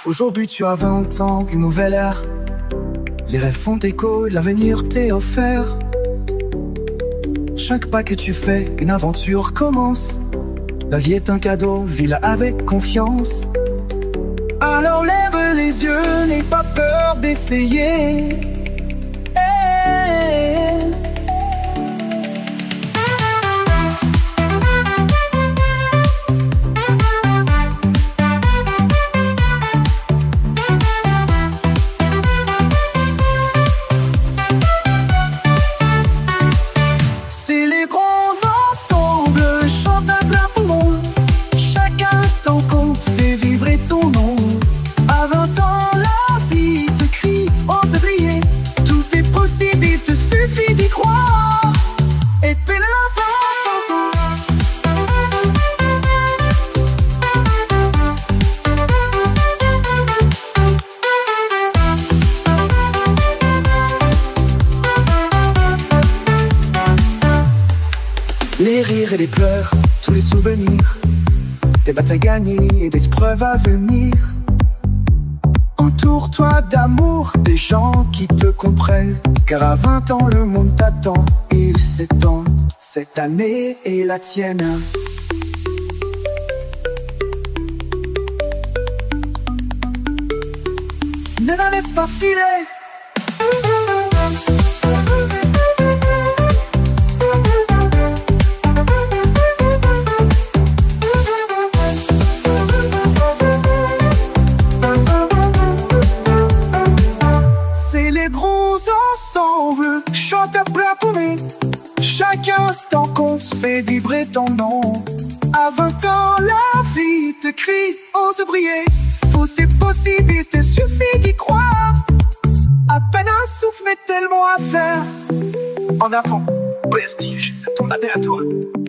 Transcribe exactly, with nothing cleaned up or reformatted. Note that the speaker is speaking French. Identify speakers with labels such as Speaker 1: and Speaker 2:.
Speaker 1: Aujourd'hui tu as vingt ans, une nouvelle ère. Les rêves font écho, l'avenir t'est offert. Chaque pas que tu fais, une aventure commence. La vie est un cadeau, vis-la avec confiance. Alors lève les yeux, n'aie pas peur d'essayer. Hey. C'est les grands ensembles, chante à plein poumon. Chaque instant compte, fait vibrer ton nom. À vingt ans, la vie te crie, ose briller. Tout est possible, il te suffit d'y croire. Et puis la les rires et les pleurs, tous les souvenirs, des batailles gagnées et des épreuves à venir. Entoure-toi d'amour, des gens qui te comprennent. Car à vingt ans le monde t'attend, il s'étend. Cette année est la tienne. Ne la laisse pas filer. Les grands ensemble, chante à plein poumon. Chaque instant compte, fait vibrer ton nom. À vingt ans, la vie te crie, ose briller. Tout est possible, il te suffit d'y croire. À peine un souffle, mais tellement à faire. En avant, Prestige, c'est ton année à toi.